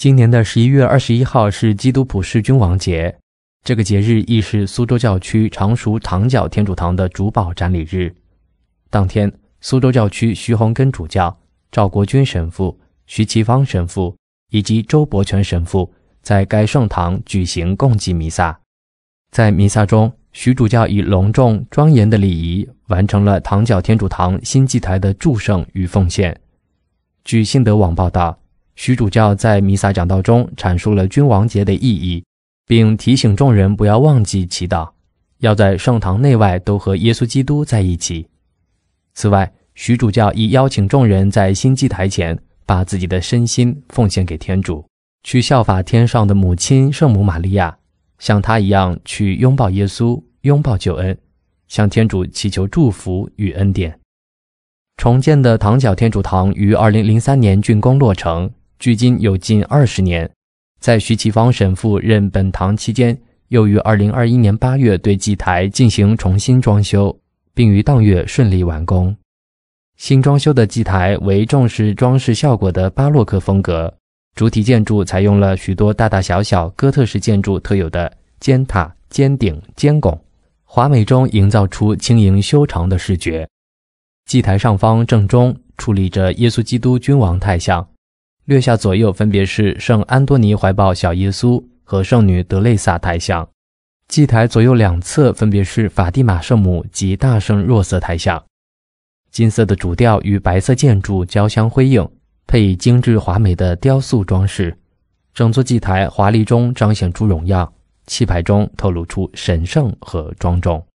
今年的11月21号是基督普世君王节，这个节日亦是苏州教区常熟堂角天主堂的主保瞻礼日。当天，苏州教区徐洪根主教、赵国军神父、徐其芳神父以及周伯全神父在该圣堂举行共祭弥撒。在弥撒中，徐主教以隆重庄严的礼仪完成了堂角天主堂新祭台的祝圣与奉献。据信德网报道，徐主教在弥撒讲道中阐述了君王节的意义，并提醒众人不要忘记祈祷，要在圣堂内外都和耶稣基督在一起。此外，徐主教亦邀请众人在新祭台前把自己的身心奉献给天主，去效法天上的母亲圣母玛利亚，像她一样去拥抱耶稣，拥抱救恩，向天主祈求祝福与恩典。重建的堂角天主堂于2003年竣工落成，距今有近20年。在徐其芳神父任本堂期间，又于2021年8月对祭台进行重新装修，并于当月顺利完工。新装修的祭台为重视装饰效果的巴洛克风格，主体建筑采用了许多大大小小哥特式建筑特有的尖塔、尖顶、尖拱，华美中营造出轻盈修长的视觉。祭台上方正中矗立着耶稣基督君王太像，略下左右分别是圣安多尼怀抱小耶稣和圣女德蕾萨太像。祭台左右两侧分别是法蒂玛圣母及大圣若瑟太像。金色的主调与白色建筑交相辉映，配以精致华美的雕塑装饰，整座祭台华丽中彰显出荣耀，气派中透露出神圣和庄重。